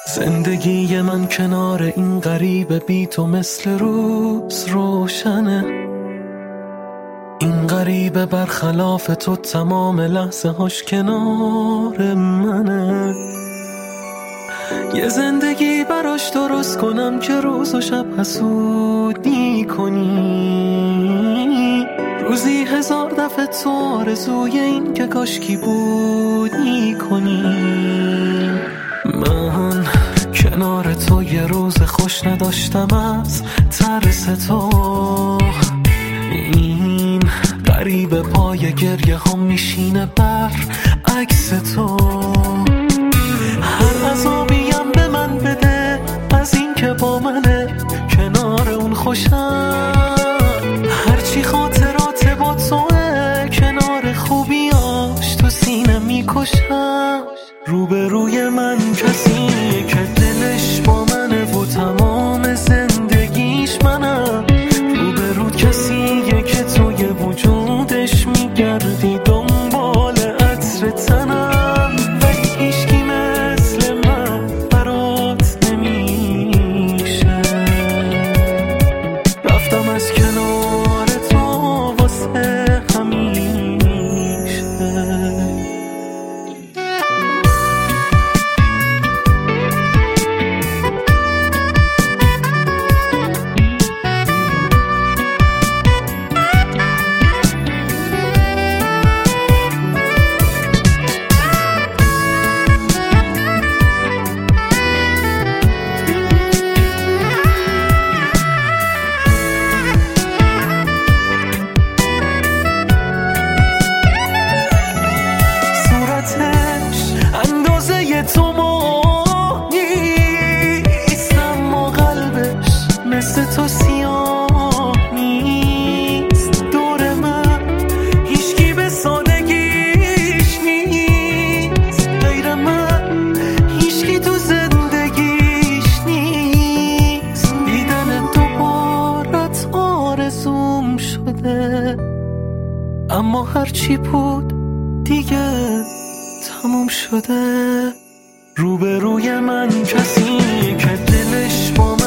زندگی من کنار این غریبه بی تو مثل روز روشنه. این غریبه برخلاف تو تمام لحظه هاش کنار منه. یه زندگی براش درست کنم که روز و شب حسودی کنی، روزی 1000 دفعه تو آرزوی این که کاشکی بودی کنی. من کنار تو یه روز خوش نداشتم از ترس تو. این غریبه پای گریه هم میشینه بر عکس تو. هر عذابیم به من بده از این که با منه، کنار اون خوشم. هرچی خاطرات با توه، کنار خوبیاش تو سینه میکشم. روبروی من کسی که دلش با منه و تمام زندگیش منم. روبرود کسیه که توی وجودش میگردی دنبال عطر تنم. ولی هیچکی مثل من برات نمیشه. رفتم از کنار تو واسه همیشه. اندازه تو ما نیست، اما قلبش مثل تو سیاه نیست. دور من هیچکی به سادگیش نیست، غیر من هیچکی تو زندگیش نیست. دیدن دوبارت آرزوم شده، اما هرچی بود دیگه تموم شده. روبروی من کسی که دلش با